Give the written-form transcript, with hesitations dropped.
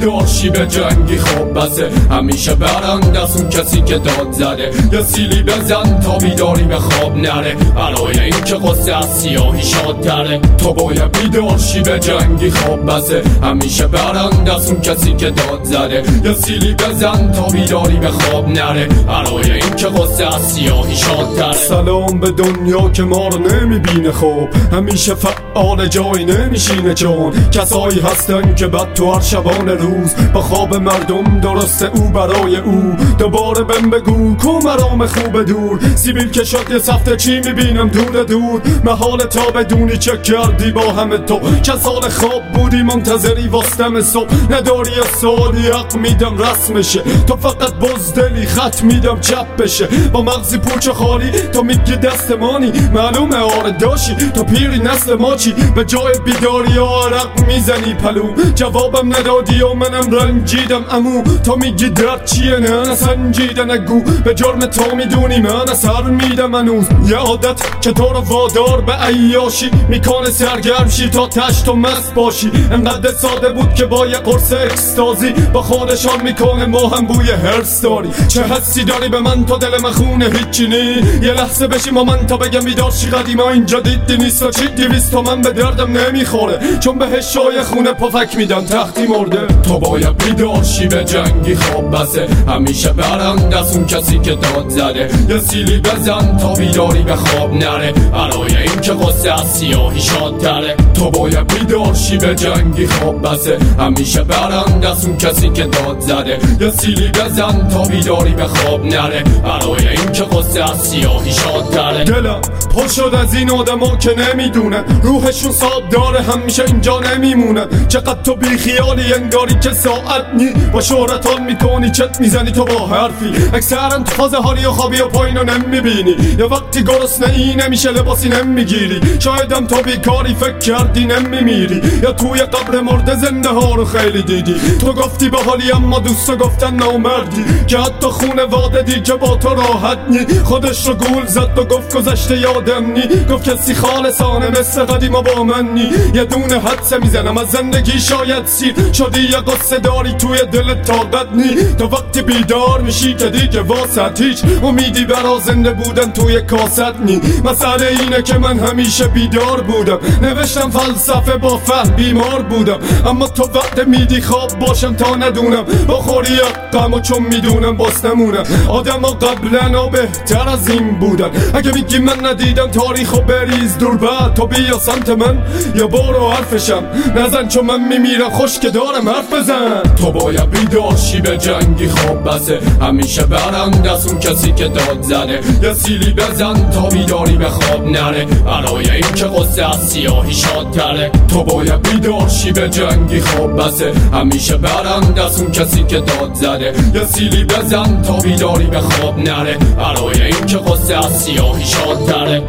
بیدارشی به جنگی خوب بسه، همیشه برند از اون کسی که داد زده. یا سیلی بزن تا بیداری به خواب نره، برای این که قصه از سیاهی شادتره. تو باید بیدارشی به جنگی خوب بسه، همیشه برند از اون کسی که داد زده. یا سیلی بزن تا بیداری به خواب نره، برای این که قصه از سیاهی شادتره. سلام به دنیا که ما رو نمیبینه، خوب همیشه فعال جای نمیشینه، چون کسایی هستن که بد تو هر شبانه روز با خواب مردم درسته او برای او. دوباره بهم بگو کو مرام خوب دور، سیبیل که شد یه سفته چی میبینم دور دور. محال تا بدونی چه کردی با همه تو، چه سال خواب بودی منتظری واسدم صبح. نداری سوالی حق میدم رسمشه، تو فقط بزدلی خط میدم چپ بشه. با مغزی پوچ خالی تو میگی دستمانی، معلومه آره داشی تو پیری نسل ما چی. به جای بیداری عرق میزنی پلو، جوابم ندادی و منم رنجیدم امو. تو میگی درد چیه نه نسنجیده نگو، به جرم تو میدونی من اثر میدم هنوز. یه عادت که تو رو وادار به عیاشی میکنه سرگرمشی تا تشت و مست باشی. انقدر ساده بود که با یه قرص اکستازی با خودشان میکنه ما هم بوی هرس داری. چه حسی داری به من تا دل من خونه هیچی نی، یه لحظه بشی ما من تا بگم بیدارشی قدیما اینجا دیدی نیست و چی 200 تومن به دردم نمیخوره، چون بهش شای خونه پفک میدن تختی مرده. تو باید بیدارشی به جنگی خواب بسه، همیشه برند از اون کسی که داد زده. یا سیلی بزن تا بیداری به خواب نره، برای این که قصه از سیاهی شادتره. تو باید بیدارشی به جنگی خواب بسه، همیشه برند از اون کسی که داد زده. یا سیلی بزن تا بیداری به خواب نره، برای این که قصه از سیاهی شادتره. دلم پر شد از این آدما که نمیدونن روحشون صاحب داره همیشه اینجا نمیمونن. چقدر تو بی خیالی انگاری که ساعت نی، با شهرت حال میکنی چت میزنی تو با حرفی. اکثرا تو فاز حالی و خوابی و پایینو نمیبینی، یا وقتی گرسنه ای نمیشه لباسی نمیگیری. شایدم تو بیکاری فکر کردی نمیمیری، یا توی قبر مرده زنده ها رو خیلی دیدی. تو گفتی با حالی اما دوستا گفتن نامردی، که حتی خونه واده دی که با تو راحت نی. خودش رو گول زد و گفت گذشته یادم نی، گفت کسی خالصانه مثل قدیما با من نی. یه دونه حدسه میزنم از زندگی شاید سیر شدی، یه قصه داری توی دلت طاقت نی. تو وقتی بیدار میشی که دیگه واسط هیچ امیدی برا زنده بودن توی کاست نی. مسئله اینه که من همیشه بیدار بودم، نوشتم فلسفه با فهم بیمار بودم. اما تو وقت میدی خواب باشم تا ندونم، بخوری غم و چون میدونم باز نمونم. آدم ها قبلا و بهتر از این بودن، اگه میگی من ندیدم تاریخ و بریز دور بعد تو بیا سمت من یا برو حرفشم نزن، چون من میمیرم خوش که دارم حرف بزن. تو باید بیدارشی به جنگی خواب بسه، همیشه برند از اون کسی که داد زده. یا سیلی بزن تا بیداری به خواب نره، برای این که قصه از سیاهی شادتره. تو باید بیدارشی به جنگی خواب بسه، همیشه برند از اون کسی که داد زده. یا سیلی بزن تا بیداری به خواب نره، برای این که قصه از سیاهی شادتره.